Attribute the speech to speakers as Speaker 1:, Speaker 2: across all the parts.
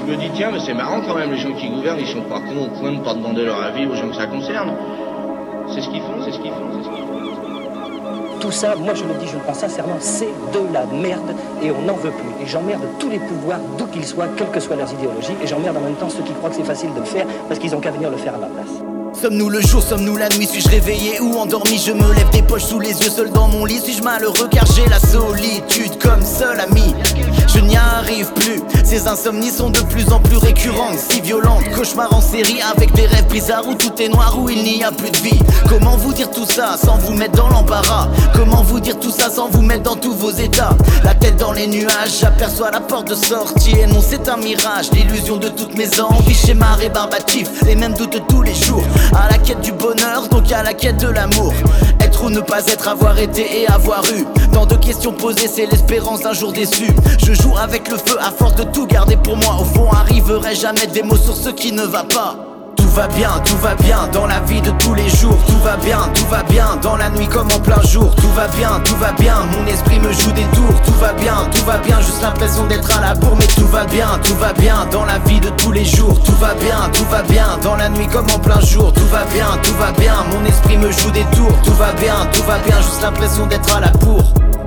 Speaker 1: Je me dis, tiens, mais c'est marrant quand même, les gens qui gouvernent, ils sont pas cons au point de pas demander leur avis aux gens que ça concerne. C'est ce qu'ils font, c'est ce qu'ils font, c'est ce qu'ils font.
Speaker 2: Tout ça, moi je le dis, je le pense sincèrement, c'est de la merde et on n'en veut plus. Et j'emmerde tous les pouvoirs, d'où qu'ils soient, quelles que soient leurs idéologies, et j'emmerde en même temps ceux qui croient que c'est facile de le faire parce qu'ils ont qu'à venir le faire à ma place.
Speaker 3: Sommes-nous le jour, sommes-nous la nuit? Suis-je réveillé ou endormi? Je me lève des poches sous les yeux, seul dans mon lit. Suis-je malheureux car j'ai la solitude comme seul ami? Je n'y arrive plus, ces insomnies sont de plus en plus récurrentes, si violentes. Cauchemar en série avec des rêves bizarres où tout est noir, où il n'y a plus de vie. Comment vous dire tout ça sans vous mettre dans l'embarras? Comment vous dire tout ça sans vous mettre dans tous vos états? La tête dans les nuages, j'aperçois la porte de sortie. Et non, c'est un mirage, l'illusion de toutes mes envies. Schéma rébarbatif, les mêmes doutes tous les jours. À la quête du bonheur, donc à la quête de l'amour. Être ou ne pas être, avoir été et avoir eu. Tant de questions posées, c'est l'espérance d'un jour déçu. Je joue avec le feu à force de tout garder pour moi. Au fond, arriverai jamais des mots sur ce qui ne va pas. Tout va bien dans la vie de tous les jours. Tout va bien dans la nuit comme en plein jour. Tout va bien, mon esprit me joue des tours. Tout va bien, juste l'impression d'être à la bourre. Mais tout va bien dans la vie de tous les jours. Tout va bien dans la nuit comme en plein jour. Tout va bien, mon esprit me joue des tours. Tout va bien, juste l'impression d'être à la bourre.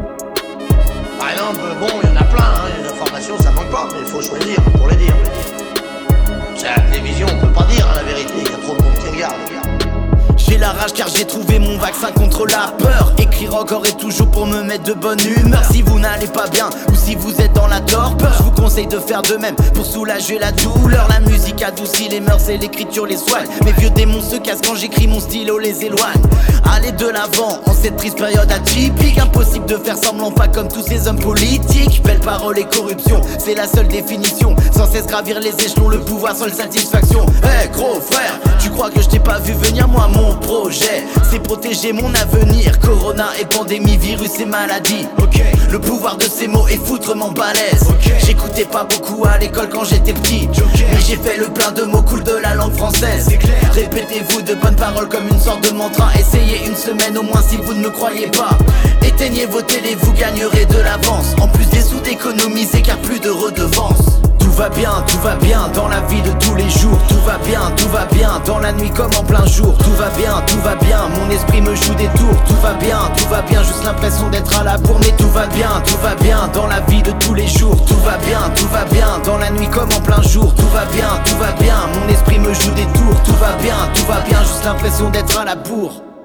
Speaker 4: Par exemple, bon, il y en a plein, hein, les informations ça manque pas, mais il faut choisir pour les dire. C'est à la télévision, on peut pas dire la vérité, il y a trop de monde qui regarde.
Speaker 3: J'ai la rage car j'ai trouvé mon vaccin contre la peur. Écrire encore et toujours pour me mettre de bonne humeur. Si vous n'allez pas bien ou si vous êtes dans la torpeur, je vous conseille de faire de même pour soulager la douleur. La musique adoucit les mœurs et l'écriture les soigne. Mes vieux démons se cassent quand j'écris, mon stylo les éloigne. Allez de l'avant en cette triste période atypique. Impossible de faire semblant, pas comme tous ces hommes politiques. Belle parole et corruption, c'est la seule définition. Sans cesse gravir les échelons, le pouvoir seule satisfaction. Hey gros frère, tu crois que je t'ai pas vu venir? Moi mon projet, c'est protéger mon avenir. Corona et pandémie, virus et maladie. Le pouvoir de ces mots est foutrement balèze. J'écoutais pas beaucoup à l'école quand j'étais petit, mais j'ai fait le plein de mots cool de la langue française. Répétez-vous de bonnes paroles comme une sorte de mantra. Essayez une semaine au moins si vous ne me croyez pas. Éteignez vos télés, vous gagnerez de l'avance. En plus des sous d'économiser car plus de redevances. Tout va bien dans la vie de tous les jours. Tout va bien dans la nuit comme en plein jour. Tout va bien, mon esprit me joue des tours. Tout va bien, juste l'impression d'être à la bourre. Mais tout va bien dans la vie de tous les jours. Tout va bien dans la nuit comme en plein jour. Tout va bien, mon esprit me joue des tours. Tout va bien, juste l'impression d'être à la bourre.